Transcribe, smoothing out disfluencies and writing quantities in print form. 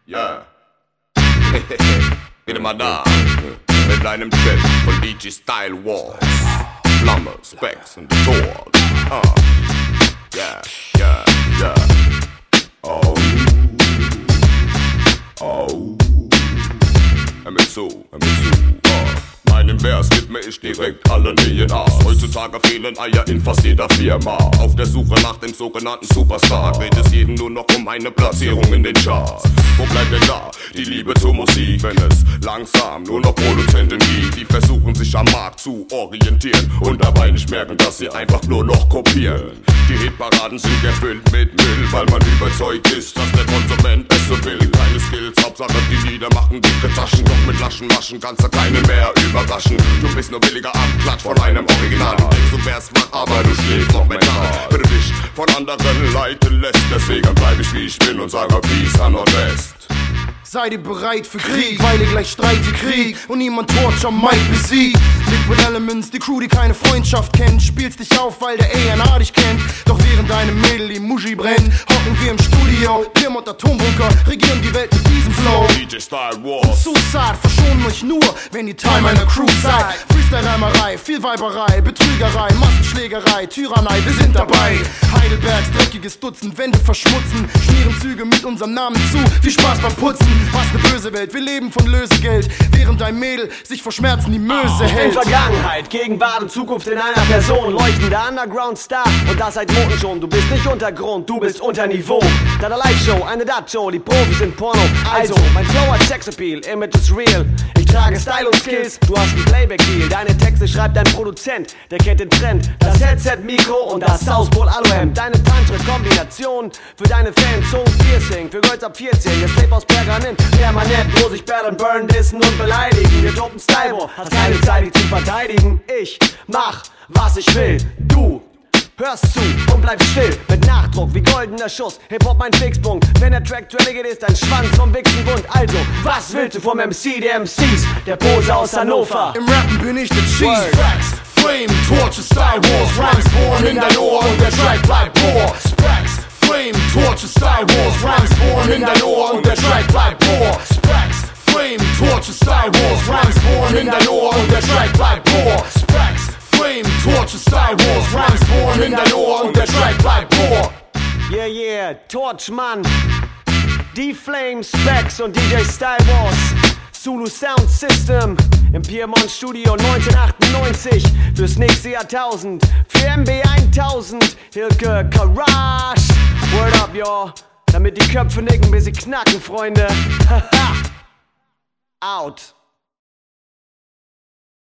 Ja. Wieder mal da. Mit einem Trip von DJ Style Wars. Flamme, Specs und The Talk. Ja, ja, ja. Oh. Oh. Hör mir zu, hör mir zu. Meinen Vers widme ich direkt allen DNAs. Heutzutage fehlen Eier in fast jeder Firma. Auf der Suche nach dem sogenannten Superstar dreht es jeden nur noch um eine Platzierung in den Charts. Wo bleibt denn da die Liebe zur Musik, wenn es langsam nur noch Produzenten gibt, die versuchen sich am Markt zu orientieren und dabei nicht merken, dass sie einfach nur noch kopieren. Die Hitparaden sind erfüllt mit Müll, weil man überzeugt ist, dass der Konsument es so will. Keine Skills, Hauptsache die Lieder machen dicke Taschen, doch mit Laschen waschen kannst du keinen mehr überraschen. Du bist nur billiger Abklatsch von einem Original. Du denkst, du wärst wach, aber du schläfst noch mental. Wenn du dich von anderen leiten lässt, deswegen bleib ich wie ich bin und sage Peace an Nordwest. Seid ihr bereit für Krieg, weil ihr gleich streitet Krieg und niemand Torture Mike besiegt. Liquid Elements, die Crew, die keine Freundschaft kennt, spielst dich auf, weil der A&R dich kennt. Doch während deinem Mädel die Muschi brennt, hocken wir im Studio, Pyrmont Atombunker, regieren die Welt mit diesem Flow. DJ Style Wars. Suicide verschonen euch nur, wenn ihr Teil meiner Crew seid. Freestyle-Reimerei, viel Weiberei, Betrügerei, Massenschlägerei, Tyrannei, wir sind dabei. Heidelbergs dreckiges Dutzend, Wände verschmutzen, schmieren Züge mit unserem Namen zu. Viel Spaß beim Putzen. Was ne böse Welt, wir leben von Lösegeld, während dein Mädel sich vor Schmerzen die Möse hält. Vergangenheit, Gegenwart und Zukunft in einer Person, leuchtender Underground-Star und das seit Monaten schon. Du bist nicht Untergrund, du bist unter Niveau. Deine Live-Show, eine Dat-Show, die Profis sind Porno. Also, mein Flow hat Sexappeal, Image is real. Ich trage Style und Skills, du hast ein Playback-Deal. Deine Texte schreibt dein Produzent, der kennt den Trend. Das Headset-Mikro und das South Pole-Aluhemd. Deine Tantra-Kombination für deine Fans, Zungen-Piercing für Girls ab 14. Das Tape aus Pergamin, permanent muss ich battlen, burn, dissen und beleidigen. Der dopen Style War, hast keine Zeit, dich zu verteidigen. Ich mach, was ich will, du hörst zu und bleibst still. Mit Nachdruck wie goldener Schuss, Hip-Hop mein Fixpunkt. Wenn der Track trillig ist, dein Schwanz vom Wichsen bunt. Also, was willst du vom MC der MCs, der Pose aus Hannover? Im Rappen bin ich der Cheese. Facts, Flame, Torture, Style Wars, Rhymes born in dein Ohr und der Track bleibt bohr. Specs, Flame, Torture, Style Wars, Rhymes born in dein Ohr und der Track bleibt bohr. Specs, Flame, Torture, Style Wars, Rhymes born in dein Ohr und der Track bleibt bohr. Specs, Flame, Torture, Style Wars, Rhymes born in dein Ohr und der Track bleibt bohr. Yeah, yeah, Torch, Mann. D-Flame, Specs und DJ Style Wars. Zulu Sound System im Pyrmont Studio 1998 fürs nächste Jahrtausend. Für MB 1000, Hilke Karash. Word up, y'all. Damit die Köpfe nicken, bis sie knacken, Freunde. Haha. Out.